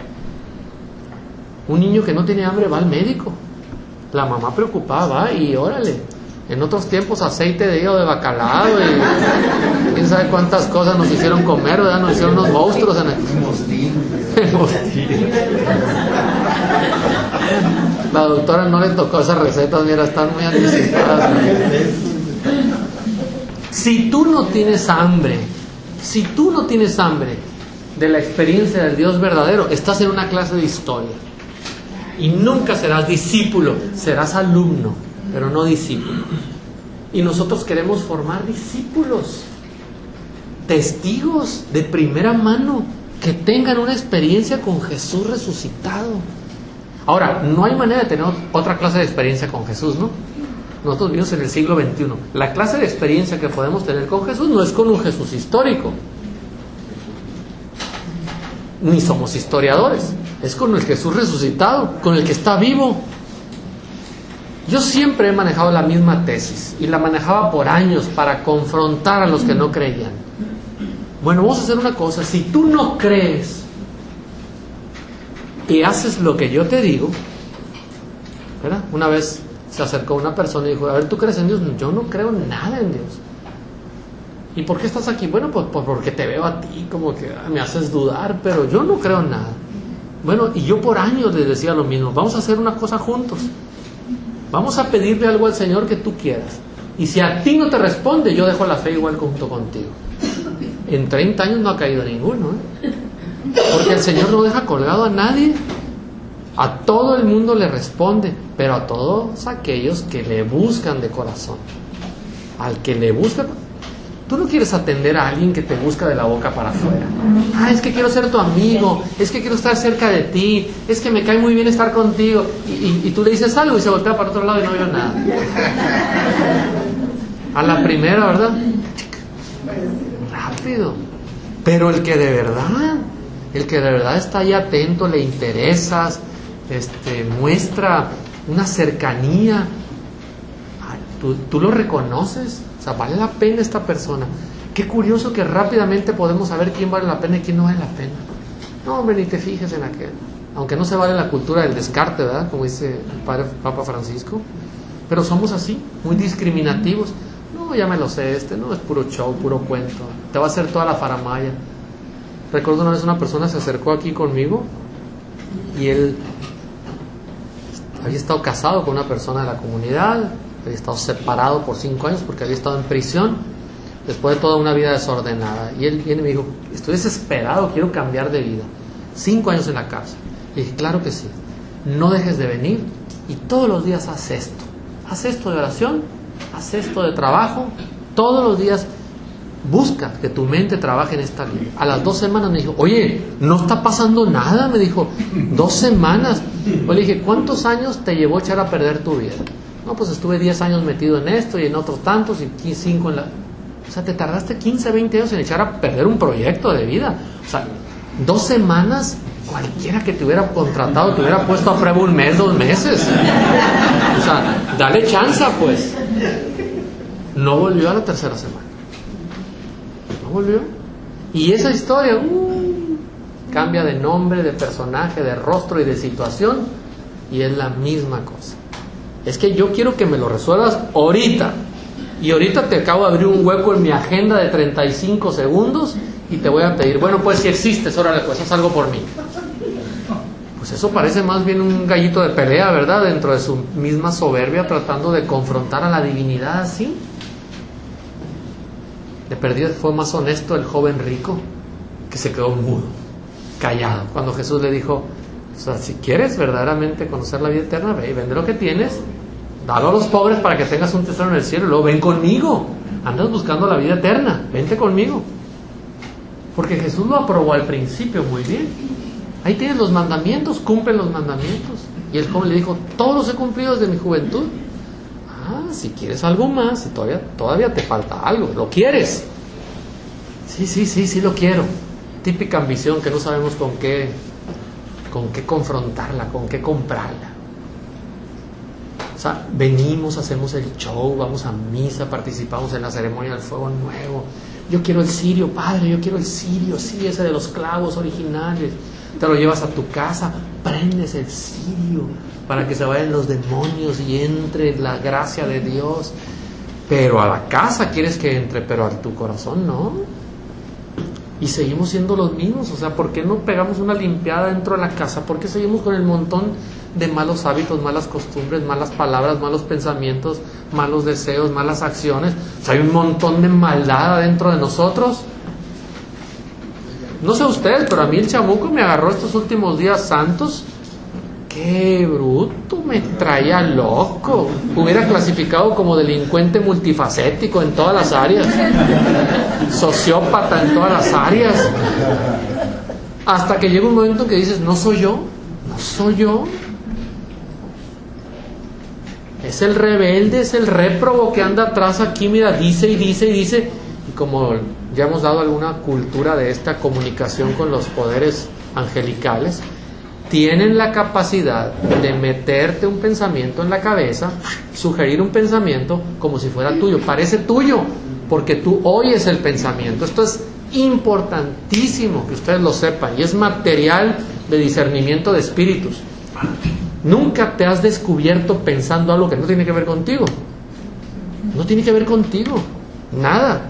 Speaker 1: Un niño que no tiene hambre va al médico. La mamá preocupada va y órale. En otros tiempos aceite de hígado de bacalao y quién sabe cuántas cosas nos hicieron comer, ¿verdad? Nos hicieron unos monstruos en el La doctora no le tocó esas recetas, mira, están muy anticipadas. Si tú no tienes hambre de la experiencia del Dios verdadero, estás en una clase de historia y nunca serás discípulo, serás alumno, pero no discípulo. Y nosotros queremos formar discípulos, testigos de primera mano, que tengan una experiencia con Jesús resucitado. Ahora, no hay manera de tener otra clase de experiencia con Jesús, ¿no? Nosotros vivimos en el siglo XXI. La clase de experiencia que podemos tener con Jesús no es con un Jesús histórico, ni somos historiadores, es con el Jesús resucitado, con el que está vivo. Yo siempre he manejado la misma tesis y la manejaba por años para confrontar a los que no creían. Bueno, vamos a hacer una cosa: si tú no crees y haces lo que yo te digo, ¿verdad? Una vez se acercó una persona y dijo: a ver, ¿tú crees en Dios? Yo no creo nada en Dios. ¿Y por qué estás aquí? Bueno, pues porque te veo a ti, como que me haces dudar, pero yo no creo en nada. Bueno, y yo por años les decía lo mismo: vamos a hacer una cosa juntos. Vamos a pedirle algo al Señor que tú quieras. Y si a ti no te responde, yo dejo la fe igual junto contigo. En 30 años no ha caído ninguno, ¿eh? Porque el Señor no deja colgado a nadie. A todo el mundo le responde, pero a todos aquellos que le buscan de corazón. Al que le busca. Tú no quieres atender a alguien que te busca de la boca para afuera. Ah, es que quiero ser tu amigo, es que quiero estar cerca de ti, es que me cae muy bien estar contigo. Y tú le dices algo y se voltea para otro lado y no veo nada. A la primera, ¿verdad? Rápido. Pero el que de verdad está ahí atento, le interesas, muestra una cercanía, tú lo reconoces. O sea, vale la pena esta persona. Qué curioso que rápidamente podemos saber quién vale la pena y quién no vale la pena. No, hombre, ni te fijes en aquel. Aunque no se vale la cultura del descarte, ¿verdad? Como dice el padre Papa Francisco. Pero somos así, muy discriminativos. No, ya me lo sé, no, es puro show, puro cuento. Te va a hacer toda la faramaya. Recuerdo una vez una persona se acercó aquí conmigo y él había estado casado con una persona de la comunidad, había estado separado por 5 años porque había estado en prisión después de toda una vida desordenada. Y él viene y me dijo: estoy desesperado, quiero cambiar de vida. 5 años en la cárcel. Y dije: claro que sí, no dejes de venir y todos los días haz esto. Haz esto de oración, haz esto de trabajo, todos los días busca que tu mente trabaje en esta línea. A las 2 semanas me dijo: oye, no está pasando nada. Me dijo: 2 semanas. Yo le dije: ¿cuántos años te llevó a echar a perder tu vida? No, pues estuve 10 años metido en esto y en otros tantos y 5 en la... O sea, te tardaste 15, 20 años en echar a perder un proyecto de vida. O sea, 2 semanas, cualquiera que te hubiera contratado te hubiera puesto a prueba 1 mes, 2 meses. O sea, dale chance, pues. No volvió a la 3ª semana. No volvió. Y esa historia cambia de nombre, de personaje, de rostro y de situación, y es la misma cosa. Es que yo quiero que me lo resuelvas ahorita. Y ahorita te acabo de abrir un hueco en mi agenda de 35 segundos y te voy a pedir: bueno, pues si existes, órale, pues haz algo por mí. Pues eso parece más bien un gallito de pelea, ¿verdad? Dentro de su misma soberbia, tratando de confrontar a la divinidad así. De perdido fue más honesto el joven rico, que se quedó mudo, callado, cuando Jesús le dijo: o sea, si quieres verdaderamente conocer la vida eterna, ve y vende lo que tienes, Dalo a los pobres para que tengas un tesoro en el cielo. Y luego ven conmigo. Andas buscando la vida eterna. Vente conmigo. Porque Jesús lo aprobó al principio muy bien. Ahí tienes los mandamientos, cumplen los mandamientos. Y el joven le dijo, todos los he cumplido desde mi juventud. Ah, si quieres algo más, si todavía te falta algo, ¿lo quieres? Sí lo quiero. Típica ambición que no sabemos con qué confrontarla, con qué comprarla. O sea, venimos, hacemos el show, vamos a misa, participamos en la ceremonia del fuego nuevo. Yo quiero el cirio, padre, yo quiero el cirio, sí, ese de los clavos originales. Te lo llevas a tu casa, prendes el cirio para que se vayan los demonios y entre la gracia de Dios. Pero a la casa quieres que entre, pero a tu corazón no. Y seguimos siendo los mismos. O sea, ¿por qué no pegamos una limpiada dentro de la casa? ¿Por qué seguimos con el montón de malos hábitos, malas costumbres, malas palabras, malos pensamientos, malos deseos, malas acciones? O sea, hay un montón de maldad dentro de nosotros. No sé ustedes, pero a mí el chamuco me agarró estos últimos días santos. ¡Qué bruto! Me traía loco. Hubiera clasificado como delincuente multifacético en todas las áreas. Sociópata en todas las áreas. Hasta que llega un momento en que dices, no soy yo. Es el rebelde, es el réprobo que anda atrás aquí, mira, dice. Y como ya hemos dado alguna cultura de esta comunicación con los poderes angelicales, tienen la capacidad de meterte un pensamiento en la cabeza, sugerir un pensamiento como si fuera tuyo. Parece tuyo, porque tú oyes el pensamiento. Esto es importantísimo que ustedes lo sepan, y es material de discernimiento de espíritus. Nunca te has descubierto pensando algo que no tiene que ver contigo. No tiene que ver contigo, nada.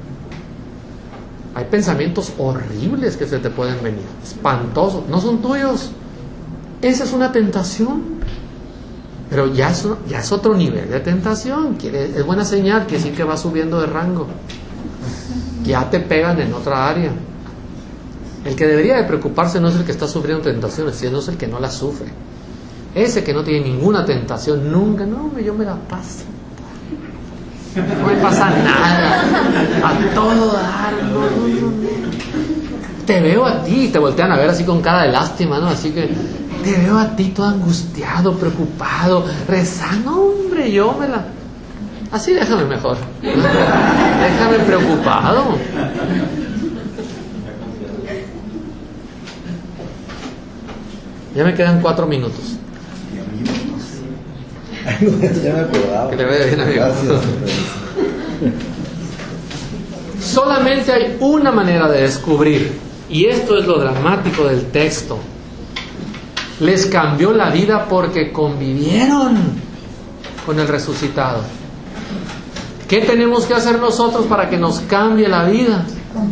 Speaker 1: Hay pensamientos horribles que se te pueden venir, espantosos, no son tuyos. Esa es una tentación, pero ya es otro nivel de tentación. Es buena señal, que sí que va subiendo de rango. Ya te pegan en otra área. El que debería de preocuparse no es el que está sufriendo tentaciones, sino es el que no las sufre. Ese que no tiene ninguna tentación, nunca, no, yo me la paso. No me pasa nada, a todo dar, no. Te veo a ti, y te voltean a ver así con cara de lástima, ¿no? Así que te veo a ti todo angustiado, preocupado, rezando, hombre, así déjame mejor, déjame preocupado. Ya me quedan 4 minutos.
Speaker 4: Ya me acordaba.
Speaker 1: Que le vaya bien, amigo.
Speaker 4: Gracias.
Speaker 1: Solamente hay una manera de descubrir, y esto es lo dramático del texto. Les cambió la vida porque convivieron con el resucitado. ¿Qué tenemos que hacer nosotros para que nos cambie la vida?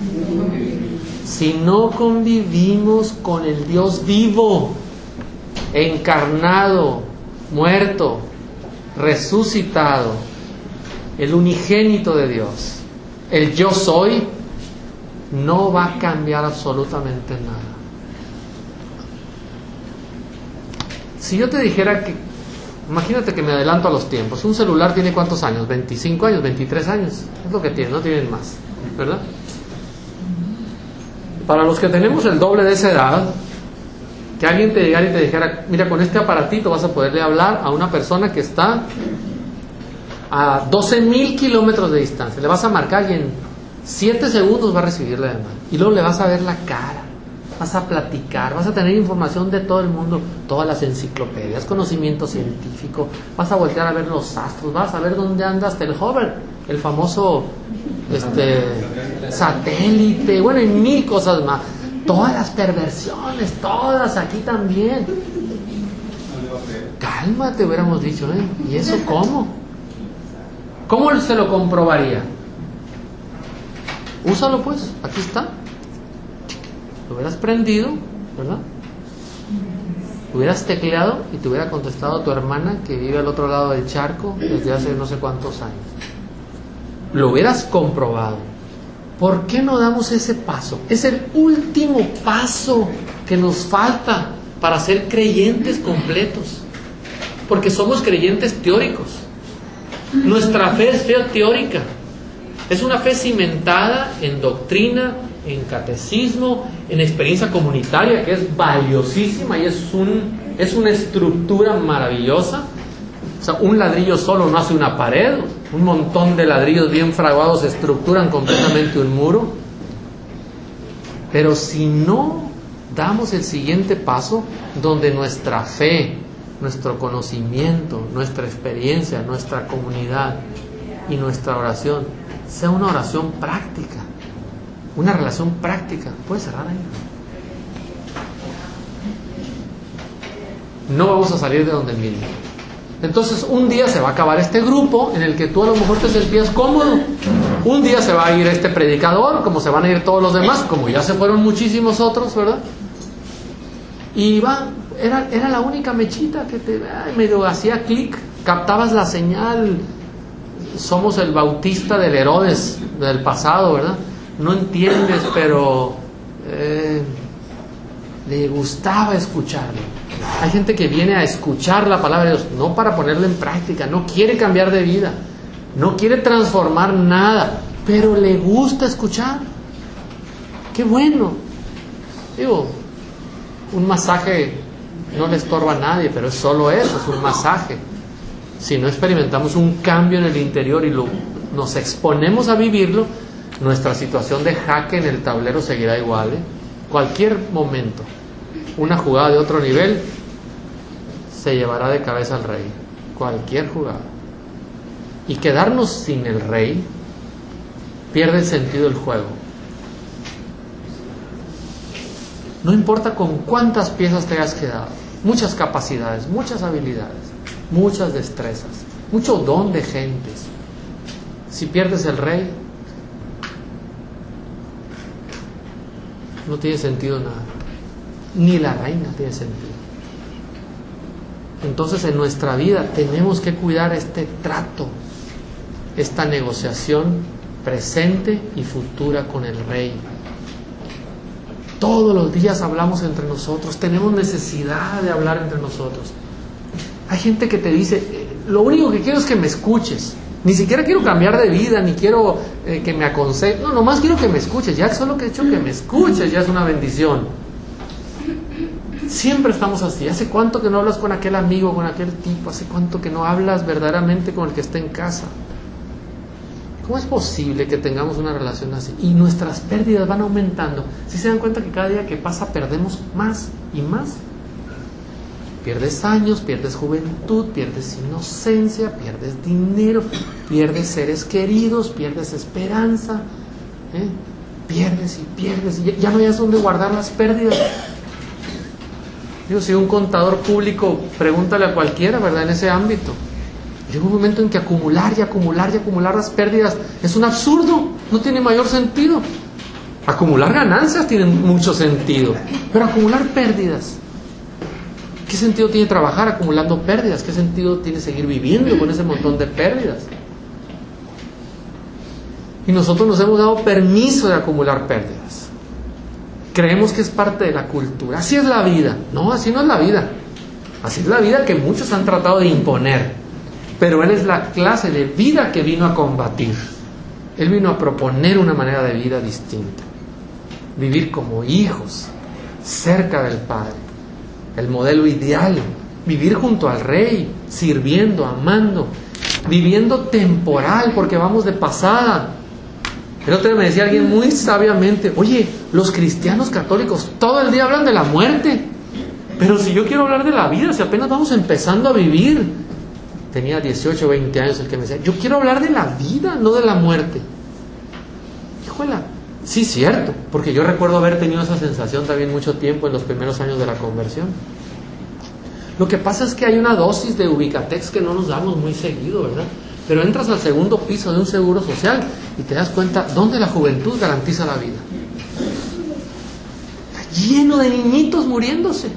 Speaker 1: Si no convivimos con el Dios vivo, encarnado, muerto, resucitado, el unigénito de Dios, el yo soy, no va a cambiar absolutamente nada. Si yo te dijera que, imagínate que me adelanto a los tiempos, un celular tiene ¿cuántos años? 25 años, 23 años, es lo que tiene, no tienen más, ¿verdad? Para los que tenemos el doble de esa edad, que alguien te llegara y te dijera, mira, con este aparatito vas a poderle hablar a una persona que está a 12,000 kilómetros de distancia, le vas a marcar y en 7 segundos va a recibir la llamada, y luego le vas a ver la cara, vas a platicar, vas a tener información de todo el mundo, todas las enciclopedias, conocimiento científico, vas a voltear a ver los astros, vas a ver dónde anda hasta el hover, el famoso satélite, bueno, y 1000 cosas más, todas las perversiones, todas aquí también. Cálmate, hubiéramos dicho, ¿eh? ¿Y eso cómo? ¿Cómo se lo comprobaría? Úsalo pues, aquí está. Lo hubieras prendido, ¿verdad? Hubieras tecleado y te hubiera contestado tu hermana que vive al otro lado del charco desde hace no sé cuántos años. Lo hubieras comprobado. ¿Por qué no damos ese paso? Es el último paso que nos falta para ser creyentes completos. Porque somos creyentes teóricos. Nuestra fe es fe teórica. Es una fe cimentada en doctrina, en catecismo, en experiencia comunitaria, que es valiosísima y es una estructura maravillosa. O sea, un ladrillo solo no hace una pared. Un montón de ladrillos bien fraguados estructuran completamente un muro. Pero si no damos el siguiente paso, donde nuestra fe, nuestro conocimiento, nuestra experiencia, nuestra comunidad y nuestra oración sea una oración práctica, una relación práctica, puede cerrar ahí. No vamos a salir de donde Emilio. Entonces un día se va a acabar este grupo en el que tú a lo mejor te sentías cómodo. Un día se va a ir este predicador, como se van a ir todos los demás, como ya se fueron muchísimos otros, ¿verdad? Y era la única mechita que medio hacía clic, captabas la señal. Somos el Bautista del Herodes del pasado, ¿verdad? No entiendes, pero le gustaba escucharlo. Hay gente que viene a escuchar la palabra de Dios, no para ponerla en práctica, no quiere cambiar de vida, no quiere transformar nada, pero le gusta escuchar. ¡Qué bueno! Digo, un masaje no le estorba a nadie, pero es solo eso, es un masaje. Si no experimentamos un cambio en el interior y nos exponemos a vivirlo, nuestra situación de jaque en el tablero seguirá igual, ¿eh? Cualquier momento, una jugada de otro nivel se llevará de cabeza al rey. Cualquier jugada. Y quedarnos sin el rey pierde el sentido del juego. No importa con cuántas piezas te hayas quedado, muchas capacidades, muchas habilidades, muchas destrezas, mucho don de gentes. Si pierdes el rey, no tiene sentido nada. Ni la reina tiene sentido. Entonces en nuestra vida tenemos que cuidar este trato, esta negociación presente y futura con el rey. Todos los días hablamos entre nosotros, tenemos necesidad de hablar entre nosotros. Hay gente que te dice, lo único que quiero es que me escuches. Ni siquiera quiero cambiar de vida, ni quiero que me aconsejes. No, nomás quiero que me escuches. Ya solo que he hecho que me escuches ya es una bendición. Siempre estamos así. ¿Hace cuánto que no hablas con aquel amigo, con aquel tipo? ¿Hace cuánto que no hablas verdaderamente con el que está en casa? ¿Cómo es posible que tengamos una relación así? Y nuestras pérdidas van aumentando. ¿Sí se dan cuenta que cada día que pasa perdemos más y más? Pierdes años, pierdes juventud, pierdes inocencia, pierdes dinero, pierdes seres queridos, pierdes esperanza, pierdes y pierdes, y ya no hayas dónde guardar las pérdidas. Digo, si un contador público, pregúntale a cualquiera, ¿verdad?, en ese ámbito. Llega un momento en que acumular y acumular y acumular las pérdidas es un absurdo, no tiene mayor sentido. Acumular ganancias tiene mucho sentido, pero acumular pérdidas, ¿qué sentido tiene trabajar acumulando pérdidas? ¿Qué sentido tiene seguir viviendo con ese montón de pérdidas? Y nosotros nos hemos dado permiso de acumular pérdidas. Creemos que es parte de la cultura. Así es la vida. No, así no es la vida. Así es la vida que muchos han tratado de imponer. Pero Él es la clase de vida que vino a combatir. Él vino a proponer una manera de vida distinta. Vivir como hijos, cerca del Padre. El modelo ideal. Vivir junto al Rey, sirviendo, amando, viviendo temporal, porque vamos de pasada. El otro día me decía alguien muy sabiamente, oye, los cristianos católicos todo el día hablan de la muerte, pero si yo quiero hablar de la vida, si apenas vamos empezando a vivir. Tenía 18 o 20 años el que me decía, yo quiero hablar de la vida, no de la muerte. Híjola, sí, cierto, porque yo recuerdo haber tenido esa sensación también mucho tiempo en los primeros años de la conversión. Lo que pasa es que hay una dosis de ubicatex que no nos damos muy seguido, ¿verdad? Pero entras al segundo piso de un seguro social y te das cuenta dónde la juventud garantiza la vida. Está lleno de niñitos muriéndose.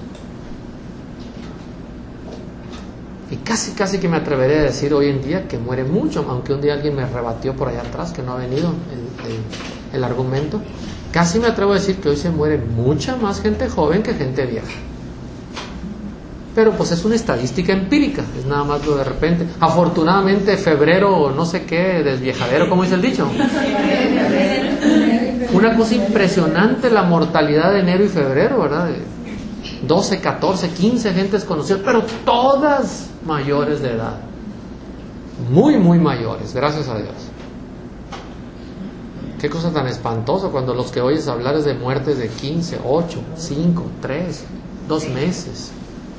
Speaker 1: Y casi que me atreveré a decir hoy en día que muere mucho, aunque un día alguien me rebatió por allá atrás, que no ha venido el argumento. Casi me atrevo a decir que hoy se muere mucha más gente joven que gente vieja. pero pues es una estadística empírica, es nada más lo de repente. Afortunadamente febrero, no sé qué, desviejadero, ¿cómo dice el dicho? Una cosa impresionante la mortalidad de enero y febrero, ¿verdad? De 12, 14, 15 gentes conocidas, pero todas mayores de edad. Muy, muy mayores, gracias a Dios. Qué cosa tan espantosa cuando los que oyes hablar es de muertes de 15, 8, 5, 3, 2 meses.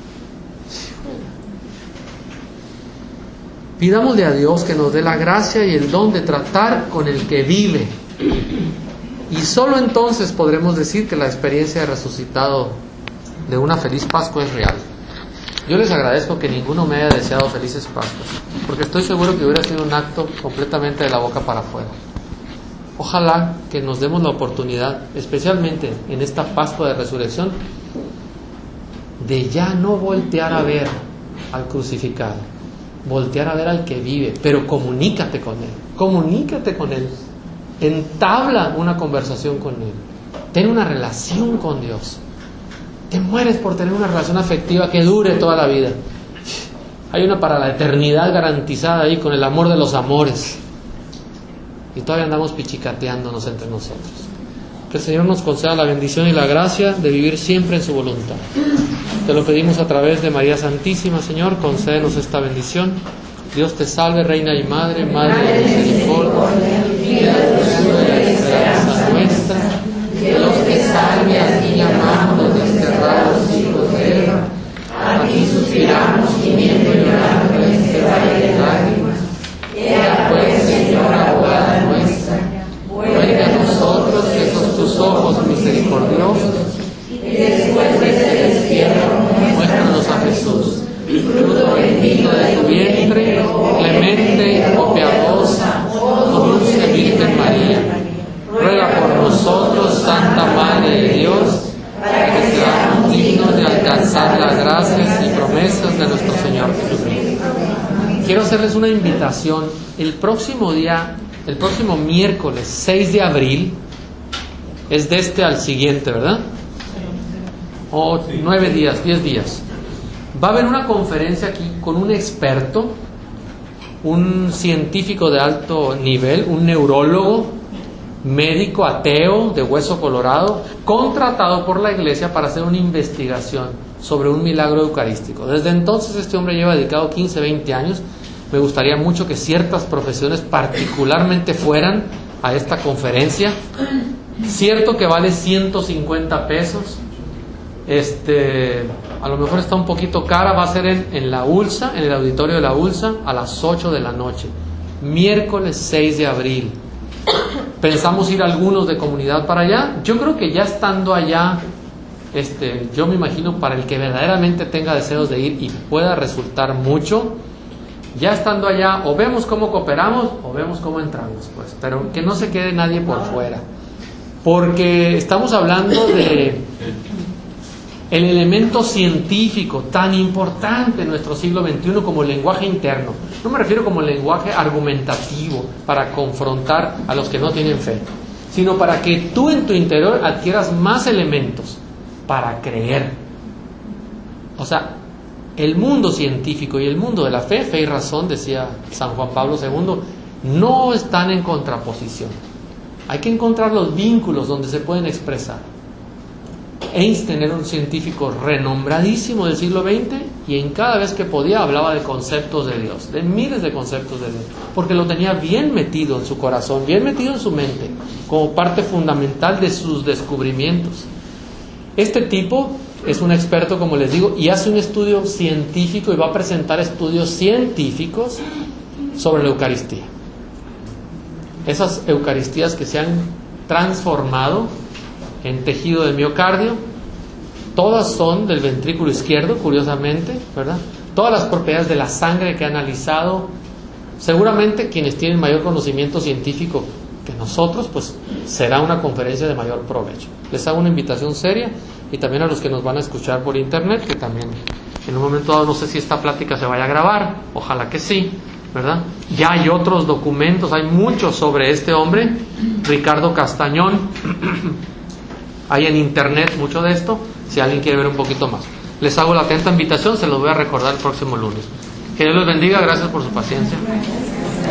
Speaker 1: Pidámosle a Dios que nos dé la gracia y el don de tratar con el que vive. Y solo entonces podremos decir que la experiencia de resucitado de una feliz Pascua es real. Yo les agradezco que ninguno me haya deseado felices Pascuas, porque estoy seguro que hubiera sido un acto completamente de la boca para afuera. Ojalá que nos demos la oportunidad, especialmente en esta Pascua de Resurrección, de ya no voltear a ver al crucificado, voltear a ver al que vive, pero comunícate con él, entabla una conversación con él, ten una relación con Dios. Te mueres por tener una relación afectiva que dure toda la vida. Hay una para la eternidad garantizada ahí con el amor de los amores. Y todavía andamos pichicateándonos entre nosotros. Que el Señor nos conceda la bendición y la gracia de vivir siempre en su voluntad. Te lo pedimos a través de María Santísima, Señor, concédenos esta bendición. Dios te salve, Reina y Madre, Madre de misericordia, vida, dulzura y esperanza nuestra. Dios te salve, a ti llamamos los desterrados hijos de Eva. A ti suspiramos, gimiendo y llorando en este valle de lágrimas. Ea pues, Señora, abogada nuestra, vuelve a nosotros esos tus ojos misericordiosos, y después de este destierro, muéstranos a Jesús, fruto bendito de tu vientre, clemente, oh piadosa, oh dulce Virgen María. Ruega por nosotros, Santa Madre de Dios, para que seamos dignos de alcanzar las gracias y promesas de nuestro Señor Jesucristo. Quiero hacerles una invitación. El próximo miércoles 6 de abril, es de este al siguiente, ¿verdad? 9 días, 10 días. Va a haber una conferencia aquí con un experto, un científico de alto nivel, un neurólogo, médico ateo de Hueso Colorado, contratado por la iglesia para hacer una investigación sobre un milagro eucarístico. Desde entonces este hombre lleva dedicado 15, 20 años. Me gustaría mucho que ciertas profesiones particularmente fueran a esta conferencia. Cierto que vale 150 pesos. A lo mejor está un poquito cara. Va a ser en la ULSA, en el auditorio de la ULSA, a las 8 de la noche, miércoles 6 de abril. Pensamos ir algunos de comunidad para allá. Yo creo que ya estando allá, yo me imagino, para el que verdaderamente tenga deseos de ir y pueda resultar mucho, ya estando allá, o vemos cómo cooperamos o vemos cómo entramos, pues, pero que no se quede nadie por fuera, porque estamos hablando de el elemento científico tan importante en nuestro siglo XXI como el lenguaje interno. No me refiero como el lenguaje argumentativo para confrontar a los que no tienen fe, sino para que tú en tu interior adquieras más elementos para creer. O sea, el mundo científico y el mundo de la fe, fe y razón, decía San Juan Pablo II, no están en contraposición. Hay que encontrar los vínculos donde se pueden expresar. Einstein era un científico renombradísimo del siglo XX y en cada vez que podía hablaba de conceptos de Dios, de miles de conceptos de Dios, porque lo tenía bien metido en su corazón, bien metido en su mente, como parte fundamental de sus descubrimientos. Este tipo es un experto, como les digo, y hace un estudio científico y va a presentar estudios científicos sobre la Eucaristía. Esas Eucaristías que se han transformado en tejido de miocardio, todas son del ventrículo izquierdo, curiosamente, ¿verdad? Todas las propiedades de la sangre que ha analizado. Seguramente quienes tienen mayor conocimiento científico que nosotros, pues será una conferencia de mayor provecho. Les hago una invitación seria, y también a los que nos van a escuchar por internet, que también en un momento dado, no sé si esta plática se vaya a grabar, ojalá que sí, ¿verdad? Ya hay otros documentos, hay muchos sobre este hombre, Ricardo Castañón. Hay en internet mucho de esto, si alguien quiere ver un poquito más. les hago la atenta invitación, se los voy a recordar el próximo lunes. Que Dios los bendiga, gracias por su paciencia.